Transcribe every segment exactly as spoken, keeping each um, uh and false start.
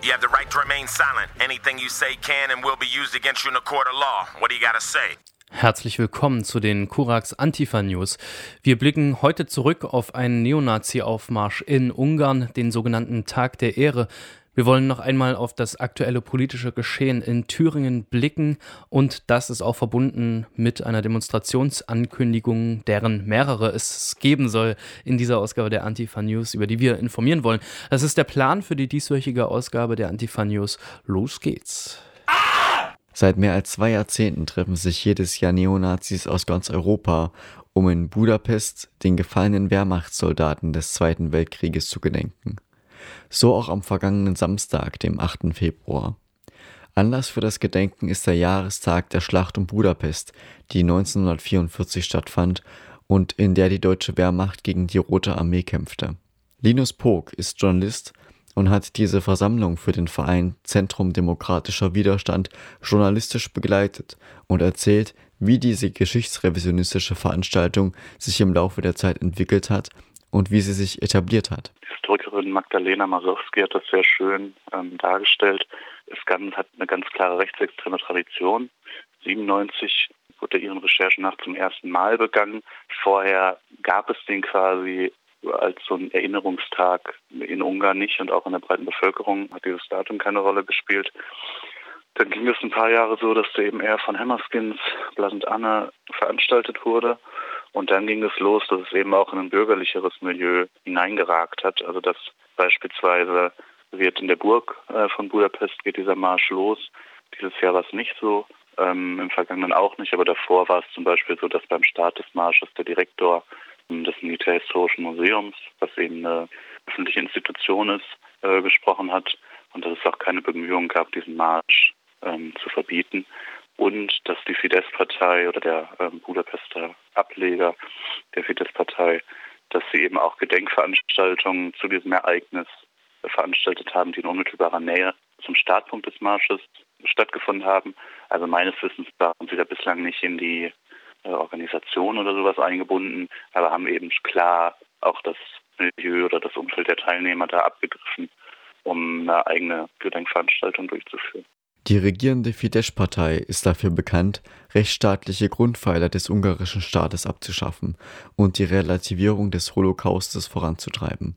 You have the right to remain silent. Anything you say can and will be used against you in a court of law. What do you gotta say? Herzlich willkommen zu den Korax Antifa News. Wir blicken heute zurück auf einen Neonazi-Aufmarsch in Ungarn, den sogenannten Tag der Ehre. Wir wollen noch einmal auf das aktuelle politische Geschehen in Thüringen blicken und das ist auch verbunden mit einer Demonstrationsankündigung, deren mehrere es geben soll in dieser Ausgabe der Antifa News, über die wir informieren wollen. Das ist der Plan für die dieswöchige Ausgabe der Antifa News. Los geht's! Seit mehr als zwei Jahrzehnten treffen sich jedes Jahr Neonazis aus ganz Europa, um in Budapest den gefallenen Wehrmachtssoldaten des Zweiten Weltkrieges zu gedenken. So auch am vergangenen Samstag, dem achten Februar. Anlass für das Gedenken ist der Jahrestag der Schlacht um Budapest, die neunzehnhundertvierundvierzig stattfand und in der die deutsche Wehrmacht gegen die Rote Armee kämpfte. Linus Pog ist Journalist und hat diese Versammlung für den Verein Zentrum Demokratischer Widerstand journalistisch begleitet und erzählt, wie diese geschichtsrevisionistische Veranstaltung sich im Laufe der Zeit entwickelt hat und wie sie sich etabliert hat. Die Historikerin Magdalena Masowski hat das sehr schön ähm, dargestellt. Es hat eine ganz klare rechtsextreme Tradition. siebenundneunzig wurde ihren Recherchen nach zum ersten Mal begangen. Vorher gab es den quasi als so ein Erinnerungstag in Ungarn nicht und auch in der breiten Bevölkerung hat dieses Datum keine Rolle gespielt. Dann ging es ein paar Jahre so, dass der eben eher von Hammerskins, Blood and Anna veranstaltet wurde. Und dann ging es los, dass es eben auch in ein bürgerlicheres Milieu hineingeragt hat. Also dass beispielsweise wird in der Burg äh, von Budapest geht dieser Marsch los. Dieses Jahr war es nicht so, ähm, im Vergangenen auch nicht. Aber davor war es zum Beispiel so, dass beim Start des Marsches der Direktor ähm, des Militärhistorischen Museums, was eben eine öffentliche Institution ist, äh, gesprochen hat. Und dass es auch keine Bemühungen gab, diesen Marsch ähm, zu verbieten. Und dass die Fidesz-Partei oder der ähm, Budapester Ableger der Fidesz-Partei, dass sie eben auch Gedenkveranstaltungen zu diesem Ereignis äh, veranstaltet haben, die in unmittelbarer Nähe zum Startpunkt des Marsches stattgefunden haben. Also meines Wissens waren sie da bislang nicht in die äh, Organisation oder sowas eingebunden, aber haben eben klar auch das Milieu oder das Umfeld der Teilnehmer da abgegriffen, um eine eigene Gedenkveranstaltung durchzuführen. Die regierende Fidesz-Partei ist dafür bekannt, rechtsstaatliche Grundpfeiler des ungarischen Staates abzuschaffen und die Relativierung des Holocaustes voranzutreiben.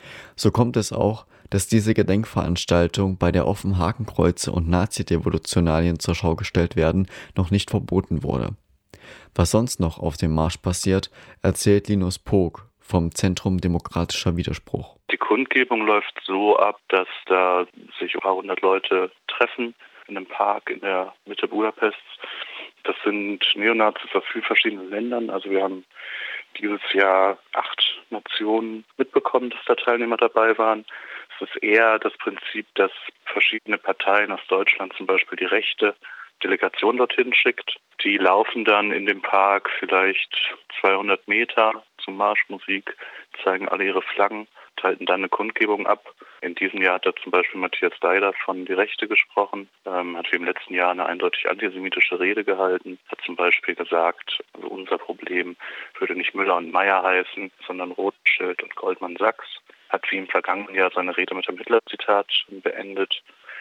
So kommt es auch, dass diese Gedenkveranstaltung, bei der offen Hakenkreuze und Nazi-Devolutionalien zur Schau gestellt werden, noch nicht verboten wurde. Was sonst noch auf dem Marsch passiert, erzählt Linus Pog vom Zentrum Demokratischer Widerspruch. Die Kundgebung läuft so ab, dass da sich ein paar hundert Leute treffen in einem Park in der Mitte Budapests. Das sind Neonazis aus vielen verschiedenen Ländern. Also wir haben dieses Jahr acht Nationen mitbekommen, dass da Teilnehmer dabei waren. Es ist eher das Prinzip, dass verschiedene Parteien aus Deutschland, zum Beispiel die Rechte, Delegation dorthin schickt. Die laufen dann in dem Park vielleicht zweihundert Meter zur Marschmusik, zeigen alle ihre Flaggen, halten dann eine Kundgebung ab. In diesem Jahr hat da zum Beispiel Matthias Deider von Die Rechte gesprochen, ähm, hat wie im letzten Jahr eine eindeutig antisemitische Rede gehalten, hat zum Beispiel gesagt, also unser Problem würde nicht Müller und Meyer heißen, sondern Rothschild und Goldman Sachs, hat wie im vergangenen Jahr seine Rede mit dem Hitler-Zitat beendet.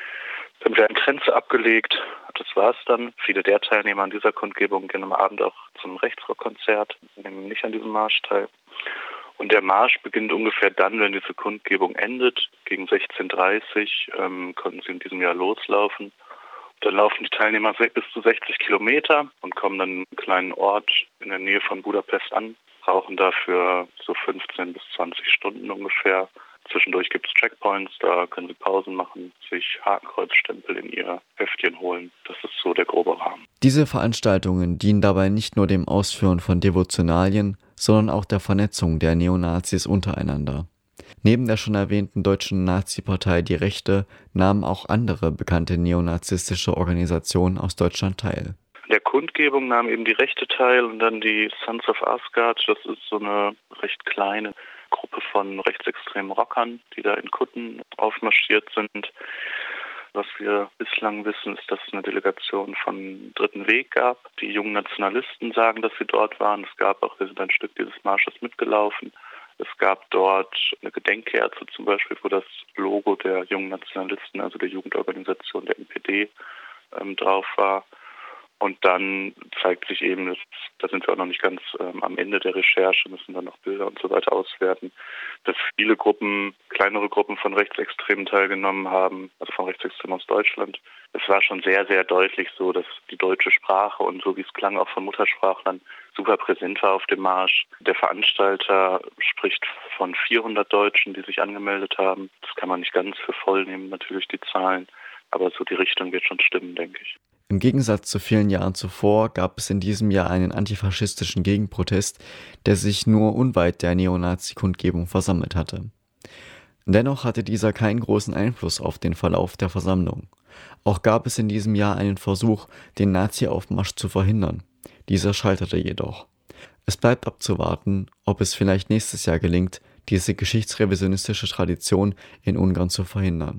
Dann werden Grenze abgelegt, das war's dann. Viele der Teilnehmer an dieser Kundgebung gehen am Abend auch zum Rechtsrockkonzert, nehmen nicht an diesem Marsch teil. Und der Marsch beginnt ungefähr dann, wenn diese Kundgebung endet. Gegen sechzehn Uhr dreißig ähm, konnten sie in diesem Jahr loslaufen. Dann laufen die Teilnehmer bis zu sechzig Kilometer und kommen dann in einen kleinen Ort in der Nähe von Budapest an, brauchen dafür so fünfzehn bis zwanzig Stunden ungefähr. Zwischendurch gibt es Checkpoints, da können sie Pausen machen, sich Hakenkreuzstempel in ihr Heftchen holen. Das ist so der grobe Rahmen. Diese Veranstaltungen dienen dabei nicht nur dem Ausführen von Devotionalien, sondern auch der Vernetzung der Neonazis untereinander. Neben der schon erwähnten deutschen Nazi-Partei Die Rechte nahmen auch andere bekannte neonazistische Organisationen aus Deutschland teil. An der Kundgebung nahm eben die Rechte teil und dann die Sons of Asgard. Das ist so eine recht kleine Gruppe von rechtsextremen Rockern, die da in Kutten aufmarschiert sind. Was wir bislang wissen, ist, dass es eine Delegation von Dritten Weg gab. Die jungen Nationalisten sagen, dass sie dort waren. Es gab auch, wir sind ein Stück dieses Marsches mitgelaufen. Es gab dort eine Gedenkkerze zum Beispiel, wo das Logo der Jungen Nationalisten, also der Jugendorganisation der N P D, ähm, drauf war. Und dann zeigt sich eben, dass, da sind wir auch noch nicht ganz ähm, am Ende der Recherche, müssen dann noch Bilder und so weiter auswerten, dass viele Gruppen, kleinere Gruppen von Rechtsextremen teilgenommen haben, also von Rechtsextremen aus Deutschland. Es war schon sehr, sehr deutlich so, dass die deutsche Sprache und so wie es klang auch von Muttersprachlern super präsent war auf dem Marsch. Der Veranstalter spricht von vierhundert Deutschen, die sich angemeldet haben. Das kann man nicht ganz für voll nehmen, natürlich die Zahlen, aber so die Richtung wird schon stimmen, denke ich. Im Gegensatz zu vielen Jahren zuvor gab es in diesem Jahr einen antifaschistischen Gegenprotest, der sich nur unweit der Neonazi-Kundgebung versammelt hatte. Dennoch hatte dieser keinen großen Einfluss auf den Verlauf der Versammlung. Auch gab es in diesem Jahr einen Versuch, den Nazi-Aufmarsch zu verhindern. Dieser scheiterte jedoch. Es bleibt abzuwarten, ob es vielleicht nächstes Jahr gelingt, diese geschichtsrevisionistische Tradition in Ungarn zu verhindern.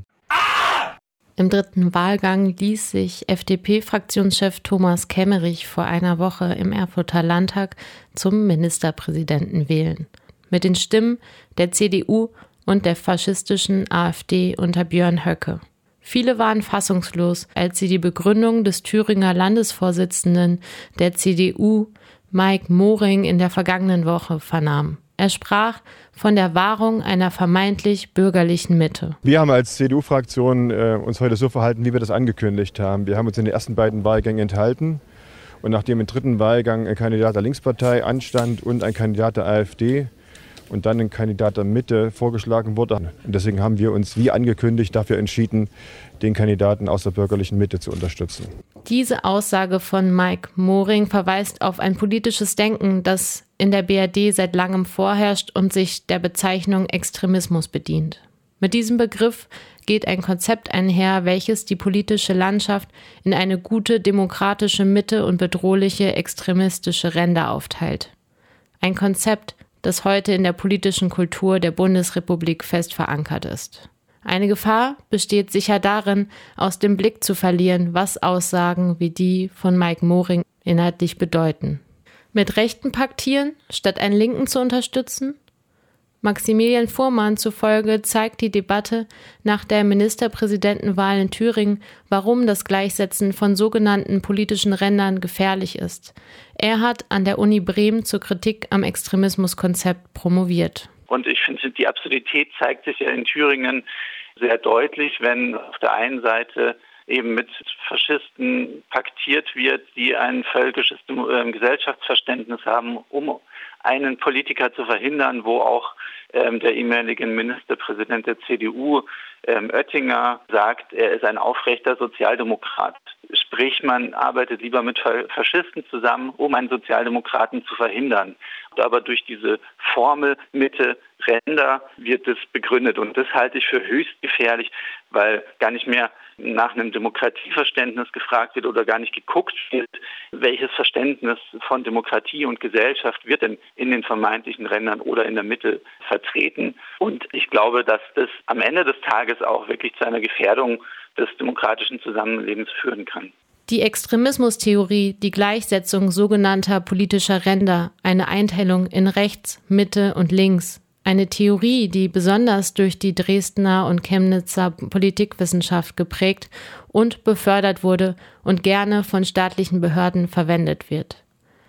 Im dritten Wahlgang ließ sich F D P-Fraktionschef Thomas Kemmerich vor einer Woche im Erfurter Landtag zum Ministerpräsidenten wählen. Mit den Stimmen der C D U und der faschistischen AfD unter Björn Höcke. Viele waren fassungslos, als sie die Begründung des Thüringer Landesvorsitzenden der C D U, Mike Moring, in der vergangenen Woche vernahmen. Er sprach von der Wahrung einer vermeintlich bürgerlichen Mitte. Wir haben als C D U-Fraktion äh, uns heute so verhalten, wie wir das angekündigt haben. Wir haben uns in den ersten beiden Wahlgängen enthalten. Und nachdem im dritten Wahlgang ein Kandidat der Linkspartei anstand und ein Kandidat der AfD und dann ein Kandidat der Mitte vorgeschlagen wurde. Und deswegen haben wir uns wie angekündigt dafür entschieden, den Kandidaten aus der bürgerlichen Mitte zu unterstützen. Diese Aussage von Mike Moring verweist auf ein politisches Denken, das in der B R D seit langem vorherrscht und sich der Bezeichnung Extremismus bedient. Mit diesem Begriff geht ein Konzept einher, welches die politische Landschaft in eine gute demokratische Mitte und bedrohliche extremistische Ränder aufteilt. Ein Konzept, das heute in der politischen Kultur der Bundesrepublik fest verankert ist. Eine Gefahr besteht sicher darin, aus dem Blick zu verlieren, was Aussagen wie die von Mike Moring inhaltlich bedeuten. Mit Rechten paktieren, statt einen Linken zu unterstützen? Maximilian Fuhrmann zufolge zeigt die Debatte nach der Ministerpräsidentenwahl in Thüringen, warum das Gleichsetzen von sogenannten politischen Rändern gefährlich ist. Er hat an der Uni Bremen zur Kritik am Extremismuskonzept promoviert. Und ich finde, die Absurdität zeigt sich ja in Thüringen sehr deutlich, wenn auf der einen Seite eben mit Faschisten paktiert wird, die ein völkisches Gesellschaftsverständnis haben, um einen Politiker zu verhindern, wo auch ähm, der ehemalige Ministerpräsident der C D U, ähm, Oettinger, sagt, er ist ein aufrechter Sozialdemokrat. Sprich, man arbeitet lieber mit Faschisten zusammen, um einen Sozialdemokraten zu verhindern. Aber durch diese Formel Mitte, Ränder wird es begründet. Und das halte ich für höchst gefährlich, weil gar nicht mehr nach einem Demokratieverständnis gefragt wird oder gar nicht geguckt wird, welches Verständnis von Demokratie und Gesellschaft wird denn in den vermeintlichen Rändern oder in der Mitte vertreten. Und ich glaube, dass das am Ende des Tages auch wirklich zu einer Gefährdung des demokratischen Zusammenlebens führen kann. Die Extremismustheorie, die Gleichsetzung sogenannter politischer Ränder, eine Einteilung in rechts, Mitte und links, eine Theorie, die besonders durch die Dresdner und Chemnitzer Politikwissenschaft geprägt und befördert wurde und gerne von staatlichen Behörden verwendet wird.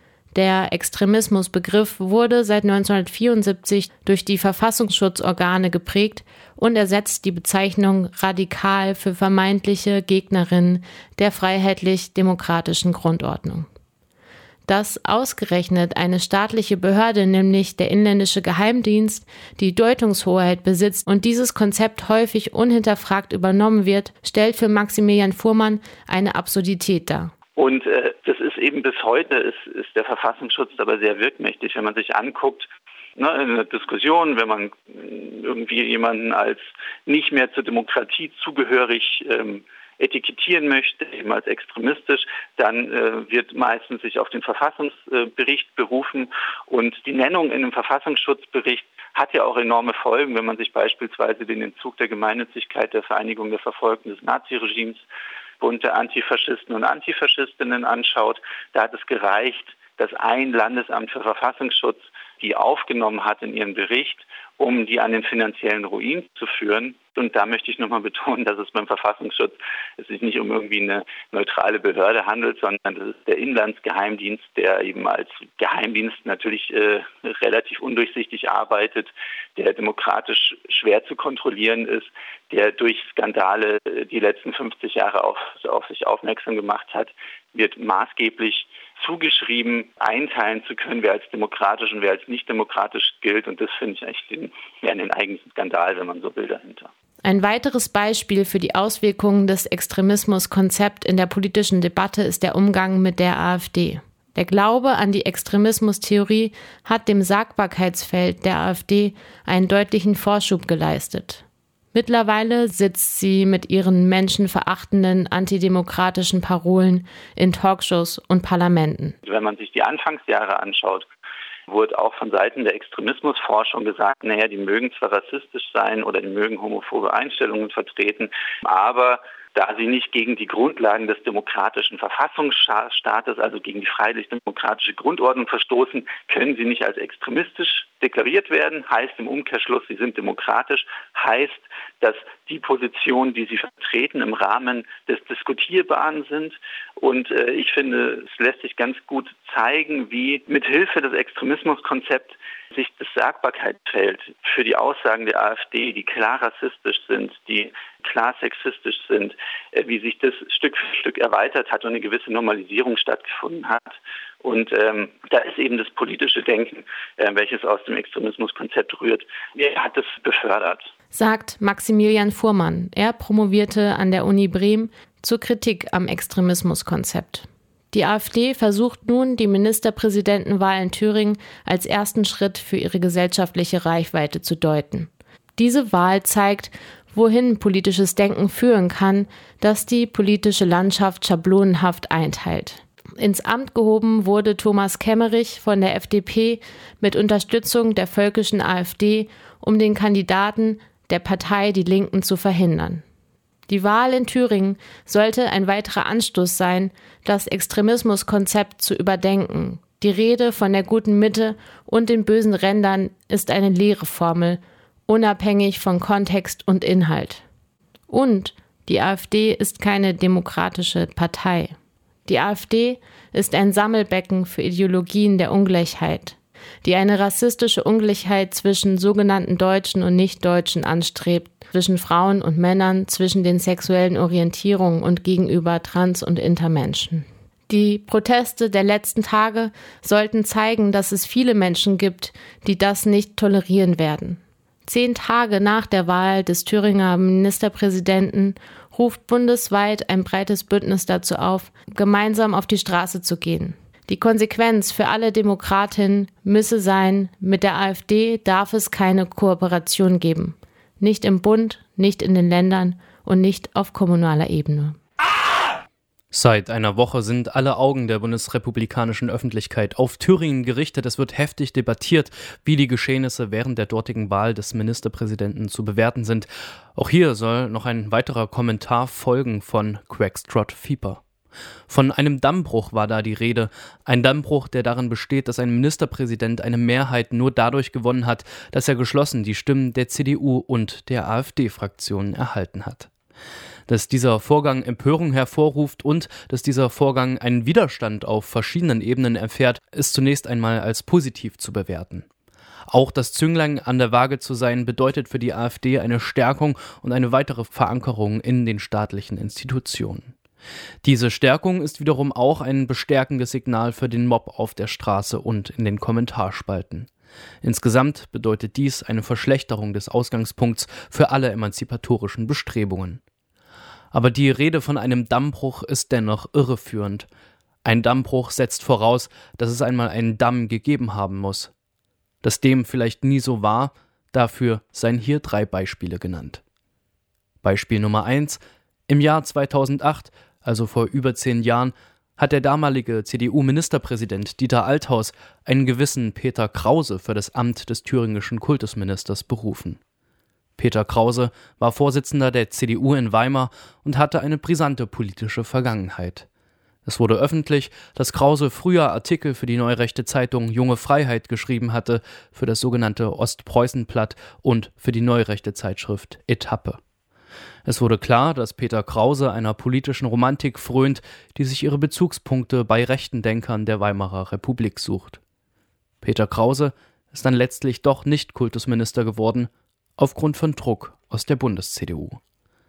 Der Extremismusbegriff wurde seit neunzehnhundertvierundsiebzig durch die Verfassungsschutzorgane geprägt und ersetzt die Bezeichnung radikal für vermeintliche Gegnerinnen der freiheitlich-demokratischen Grundordnung. Dass ausgerechnet eine staatliche Behörde, nämlich der inländische Geheimdienst, die Deutungshoheit besitzt und dieses Konzept häufig unhinterfragt übernommen wird, stellt für Maximilian Fuhrmann eine Absurdität dar. Und äh, das ist eben bis heute, ist, ist der Verfassungsschutz aber sehr wirkmächtig, wenn man sich anguckt, ne, in einer Diskussion, wenn man irgendwie jemanden als nicht mehr zur Demokratie zugehörig ähm, etikettieren möchte, eben als extremistisch, dann äh, wird meistens sich auf den Verfassungsbericht äh, berufen. Und die Nennung in einem Verfassungsschutzbericht hat ja auch enorme Folgen, wenn man sich beispielsweise den Entzug der Gemeinnützigkeit der Vereinigung der Verfolgten des Naziregimes, Bund der Antifaschisten und Antifaschistinnen anschaut. Da hat es gereicht, dass ein Landesamt für Verfassungsschutz die aufgenommen hat in ihren Bericht, um die an den finanziellen Ruin zu führen. Und da möchte ich nochmal betonen, dass es beim Verfassungsschutz es sich nicht um irgendwie eine neutrale Behörde handelt, sondern das ist der Inlandsgeheimdienst, der eben als Geheimdienst natürlich äh, relativ undurchsichtig arbeitet, der demokratisch schwer zu kontrollieren ist, der durch Skandale die letzten fünfzig Jahre auf, auf sich aufmerksam gemacht hat, wird maßgeblich zugeschrieben, einteilen zu können, wer als demokratisch und wer als nicht demokratisch gilt. Und das finde ich eigentlich den, ja, den eigentlichen Skandal, wenn man so will, dahinter. Ein weiteres Beispiel für die Auswirkungen des Extremismuskonzepts in der politischen Debatte ist der Umgang mit der AfD. Der Glaube an die Extremismustheorie hat dem Sagbarkeitsfeld der AfD einen deutlichen Vorschub geleistet. Mittlerweile sitzt sie mit ihren menschenverachtenden, antidemokratischen Parolen in Talkshows und Parlamenten. Wenn man sich die Anfangsjahre anschaut, wurde auch von Seiten der Extremismusforschung gesagt, naja, die mögen zwar rassistisch sein oder die mögen homophobe Einstellungen vertreten, aber da sie nicht gegen die Grundlagen des demokratischen Verfassungsstaates, also gegen die freiheitlich-demokratische Grundordnung verstoßen, können sie nicht als extremistisch deklariert werden. Heißt im Umkehrschluss, sie sind demokratisch, heißt, dass die Positionen, die sie vertreten, im Rahmen des Diskutierbaren sind. Und äh, ich finde, es lässt sich ganz gut zeigen, wie mithilfe des Extremismuskonzepts sich das Sagbarkeitsfeld für die Aussagen der AfD, die klar rassistisch sind, die klar sexistisch sind, äh, wie sich das Stück für Stück erweitert hat und eine gewisse Normalisierung stattgefunden hat. Und ähm, da ist eben das politische Denken, äh, welches aus dem Extremismuskonzept rührt, er hat es befördert. Sagt Maximilian Fuhrmann. Er promovierte an der Uni Bremen zur Kritik am Extremismuskonzept. Die AfD versucht nun, die Ministerpräsidentenwahl in Thüringen als ersten Schritt für ihre gesellschaftliche Reichweite zu deuten. Diese Wahl zeigt, wohin politisches Denken führen kann, das die politische Landschaft schablonenhaft einteilt. Ins Amt gehoben wurde Thomas Kemmerich von der F D P mit Unterstützung der völkischen AfD, um den Kandidaten der Partei Die Linken zu verhindern. Die Wahl in Thüringen sollte ein weiterer Anstoß sein, das Extremismuskonzept zu überdenken. Die Rede von der guten Mitte und den bösen Rändern ist eine leere Formel, unabhängig von Kontext und Inhalt. Und die AfD ist keine demokratische Partei. Die AfD ist ein Sammelbecken für Ideologien der Ungleichheit, die eine rassistische Ungleichheit zwischen sogenannten Deutschen und Nichtdeutschen anstrebt, zwischen Frauen und Männern, zwischen den sexuellen Orientierungen und gegenüber Trans- und Intermenschen. Die Proteste der letzten Tage sollten zeigen, dass es viele Menschen gibt, die das nicht tolerieren werden. Zehn Tage nach der Wahl des Thüringer Ministerpräsidenten ruft bundesweit ein breites Bündnis dazu auf, gemeinsam auf die Straße zu gehen. Die Konsequenz für alle Demokratinnen müsse sein, mit der AfD darf es keine Kooperation geben. Nicht im Bund, nicht in den Ländern und nicht auf kommunaler Ebene. Seit einer Woche sind alle Augen der bundesrepublikanischen Öffentlichkeit auf Thüringen gerichtet. Es wird heftig debattiert, wie die Geschehnisse während der dortigen Wahl des Ministerpräsidenten zu bewerten sind. Auch hier soll noch ein weiterer Kommentar folgen von Quackstrot Fieper. Von einem Dammbruch war da die Rede. Ein Dammbruch, der darin besteht, dass ein Ministerpräsident eine Mehrheit nur dadurch gewonnen hat, dass er geschlossen die Stimmen der C D U und der AfD-Fraktionen erhalten hat. Dass dieser Vorgang Empörung hervorruft und dass dieser Vorgang einen Widerstand auf verschiedenen Ebenen erfährt, ist zunächst einmal als positiv zu bewerten. Auch das Zünglein an der Waage zu sein, bedeutet für die AfD eine Stärkung und eine weitere Verankerung in den staatlichen Institutionen. Diese Stärkung ist wiederum auch ein bestärkendes Signal für den Mob auf der Straße und in den Kommentarspalten. Insgesamt bedeutet dies eine Verschlechterung des Ausgangspunkts für alle emanzipatorischen Bestrebungen. Aber die Rede von einem Dammbruch ist dennoch irreführend. Ein Dammbruch setzt voraus, dass es einmal einen Damm gegeben haben muss. Dass dem vielleicht nie so war, dafür seien hier drei Beispiele genannt. Beispiel Nummer eins: Im Jahr zweitausendacht, also vor über zehn Jahren, hat der damalige C D U-Ministerpräsident Dieter Althaus einen gewissen Peter Krause für das Amt des thüringischen Kultusministers berufen. Peter Krause war Vorsitzender der C D U in Weimar und hatte eine brisante politische Vergangenheit. Es wurde öffentlich, dass Krause früher Artikel für die neurechte Zeitung Junge Freiheit geschrieben hatte, für das sogenannte Ostpreußenblatt und für die neurechte Zeitschrift Etappe. Es wurde klar, dass Peter Krause einer politischen Romantik frönt, die sich ihre Bezugspunkte bei rechten Denkern der Weimarer Republik sucht. Peter Krause ist dann letztlich doch nicht Kultusminister geworden, aufgrund von Druck aus der Bundes-C D U.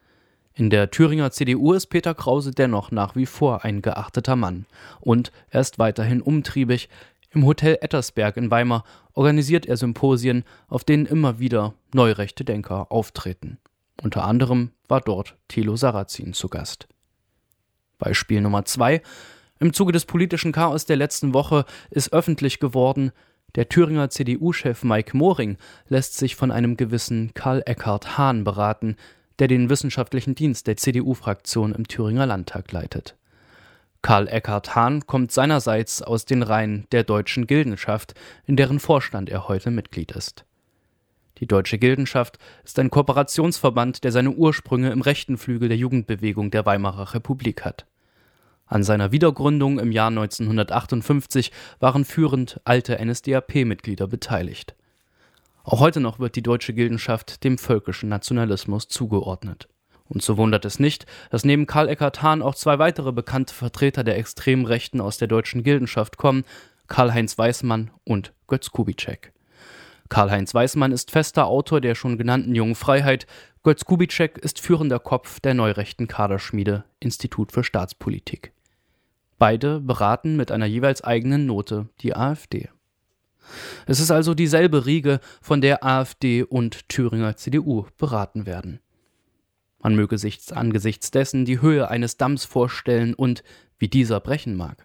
In der Thüringer C D U ist Peter Krause dennoch nach wie vor ein geachteter Mann und er ist weiterhin umtriebig. Im Hotel Ettersberg in Weimar organisiert er Symposien, auf denen immer wieder neurechte Denker auftreten. Unter anderem war dort Thilo Sarrazin zu Gast. Beispiel Nummer zwei. Im Zuge des politischen Chaos der letzten Woche ist öffentlich geworden, der Thüringer C D U-Chef Mike Moring lässt sich von einem gewissen Karl Eckhard Hahn beraten, der den wissenschaftlichen Dienst der C D U-Fraktion im Thüringer Landtag leitet. Karl Eckhard Hahn kommt seinerseits aus den Reihen der Deutschen Gildenschaft, in deren Vorstand er heute Mitglied ist. Die Deutsche Gildenschaft ist ein Kooperationsverband, der seine Ursprünge im rechten Flügel der Jugendbewegung der Weimarer Republik hat. An seiner Wiedergründung im Jahr neunzehnhundertachtundfünfzig waren führend alte N S D A P-Mitglieder beteiligt. Auch heute noch wird die Deutsche Gildenschaft dem völkischen Nationalismus zugeordnet. Und so wundert es nicht, dass neben Karl Eckhard Hahn auch zwei weitere bekannte Vertreter der extremen Rechten aus der Deutschen Gildenschaft kommen, Karl-Heinz Weismann und Götz Kubitschek. Karl-Heinz Weismann ist fester Autor der schon genannten Jungen Freiheit, Götz Kubitschek ist führender Kopf der neurechten Kaderschmiede Institut für Staatspolitik. Beide beraten mit einer jeweils eigenen Note die AfD. Es ist also dieselbe Riege, von der AfD und Thüringer C D U beraten werden. Man möge sich angesichts dessen die Höhe eines Damms vorstellen und wie dieser brechen mag.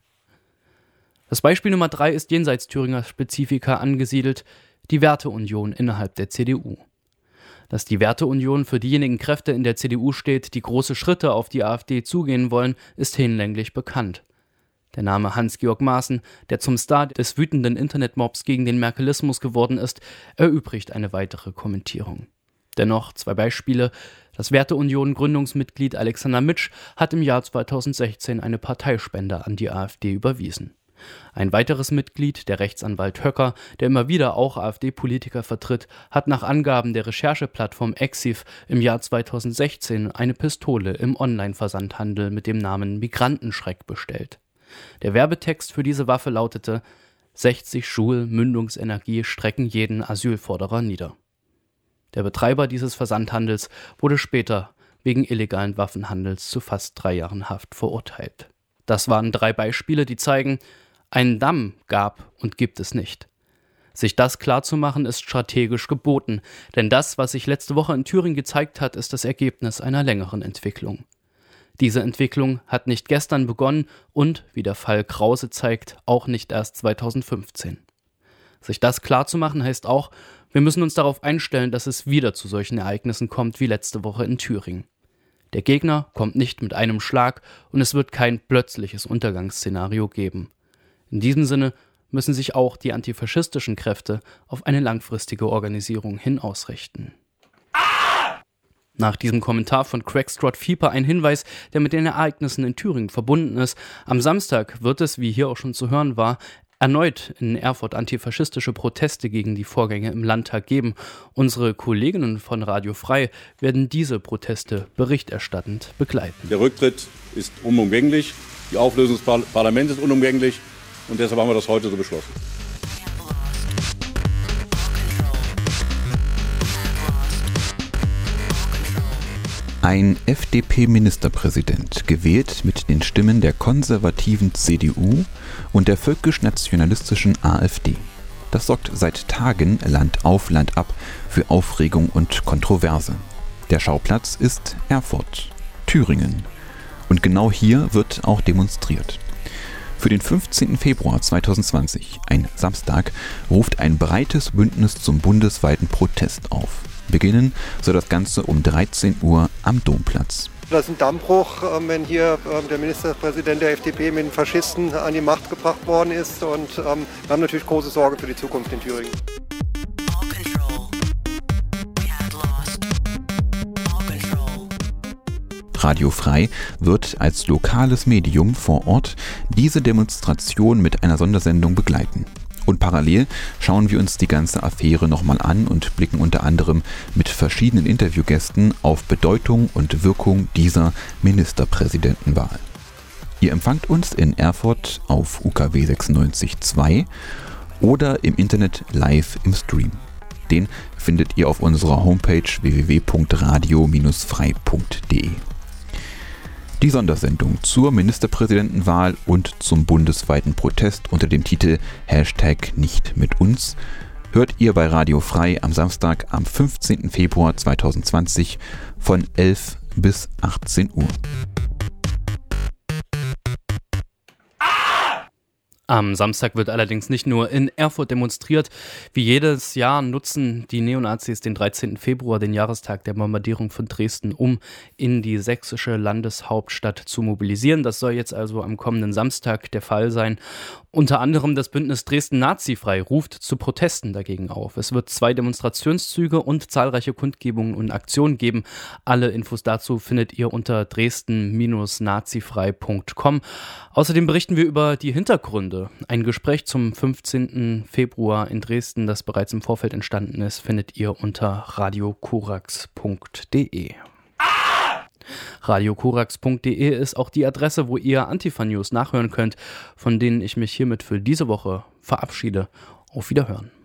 Das Beispiel Nummer drei ist jenseits Thüringer Spezifika angesiedelt, die Werteunion innerhalb der C D U. Dass die Werteunion für diejenigen Kräfte in der C D U steht, die große Schritte auf die AfD zugehen wollen, ist hinlänglich bekannt. Der Name Hans-Georg Maaßen, der zum Star des wütenden Internetmobs gegen den Merkelismus geworden ist, erübrigt eine weitere Kommentierung. Dennoch zwei Beispiele. Das Werteunion-Gründungsmitglied Alexander Mitsch hat im Jahr zweitausendsechzehn eine Parteispende an die AfD überwiesen. Ein weiteres Mitglied, der Rechtsanwalt Höcker, der immer wieder auch AfD-Politiker vertritt, hat nach Angaben der Rechercheplattform Exif im Jahr zweitausendsechzehn eine Pistole im Online-Versandhandel mit dem Namen Migrantenschreck bestellt. Der Werbetext für diese Waffe lautete: sechzig Joule Mündungsenergie strecken jeden Asylforderer nieder. Der Betreiber dieses Versandhandels wurde später wegen illegalen Waffenhandels zu fast drei Jahren Haft verurteilt. Das waren drei Beispiele, die zeigen, einen Damm gab und gibt es nicht. Sich das klarzumachen, ist strategisch geboten, denn das, was sich letzte Woche in Thüringen gezeigt hat, ist das Ergebnis einer längeren Entwicklung. Diese Entwicklung hat nicht gestern begonnen und, wie der Fall Krause zeigt, auch nicht erst zweitausendfünfzehn. Sich das klarzumachen heißt auch, wir müssen uns darauf einstellen, dass es wieder zu solchen Ereignissen kommt wie letzte Woche in Thüringen. Der Gegner kommt nicht mit einem Schlag und es wird kein plötzliches Untergangsszenario geben. In diesem Sinne müssen sich auch die antifaschistischen Kräfte auf eine langfristige Organisierung hin ausrichten. Nach diesem Kommentar von Craig Strott Fieper ein Hinweis, der mit den Ereignissen in Thüringen verbunden ist. Am Samstag wird es, wie hier auch schon zu hören war, erneut in Erfurt antifaschistische Proteste gegen die Vorgänge im Landtag geben. Unsere Kolleginnen von Radio Frei werden diese Proteste berichterstattend begleiten. Der Rücktritt ist unumgänglich, die Auflösung des Parlaments ist unumgänglich und deshalb haben wir das heute so beschlossen. Ein F D P-Ministerpräsident, gewählt mit den Stimmen der konservativen C D U und der völkisch-nationalistischen AfD. Das sorgt seit Tagen Land auf Land ab für Aufregung und Kontroverse. Der Schauplatz ist Erfurt, Thüringen. Und genau hier wird auch demonstriert. Für den fünfzehnten Februar zweitausendzwanzig, ein Samstag, ruft ein breites Bündnis zum bundesweiten Protest auf. Beginnen soll das Ganze um dreizehn Uhr am Domplatz. Das ist ein Dammbruch, wenn hier der Ministerpräsident der F D P mit den Faschisten an die Macht gebracht worden ist. Und wir haben natürlich große Sorge für die Zukunft in Thüringen. Radio Frei wird als lokales Medium vor Ort diese Demonstration mit einer Sondersendung begleiten. Und parallel schauen wir uns die ganze Affäre nochmal an und blicken unter anderem mit verschiedenen Interviewgästen auf Bedeutung und Wirkung dieser Ministerpräsidentenwahl. Ihr empfangt uns in Erfurt auf U K W sechsundneunzig Komma zwei oder im Internet live im Stream. Den findet ihr auf unserer Homepage w w w punkt radio Bindestrich frei punkt d e. Die Sondersendung zur Ministerpräsidentenwahl und zum bundesweiten Protest unter dem Titel Hashtag nicht mit uns hört ihr bei Radio Frei am Samstag, am fünfzehnten Februar zweitausendzwanzig von elf bis achtzehn Uhr. Am Samstag wird allerdings nicht nur in Erfurt demonstriert. Wie jedes Jahr nutzen die Neonazis den dreizehnten Februar, den Jahrestag der Bombardierung von Dresden, um in die sächsische Landeshauptstadt zu mobilisieren. Das soll jetzt also am kommenden Samstag der Fall sein. Unter anderem das Bündnis Dresden Nazifrei ruft zu Protesten dagegen auf. Es wird zwei Demonstrationszüge und zahlreiche Kundgebungen und Aktionen geben. Alle Infos dazu findet ihr unter dresden Bindestrich nazifrei punkt com. Außerdem berichten wir über die Hintergründe. Ein Gespräch zum fünfzehnten Februar in Dresden, das bereits im Vorfeld entstanden ist, findet ihr unter radio korax punkt d e. radio korax punkt d e ist auch die Adresse, wo ihr Antifa-News nachhören könnt, von denen ich mich hiermit für diese Woche verabschiede. Auf Wiederhören.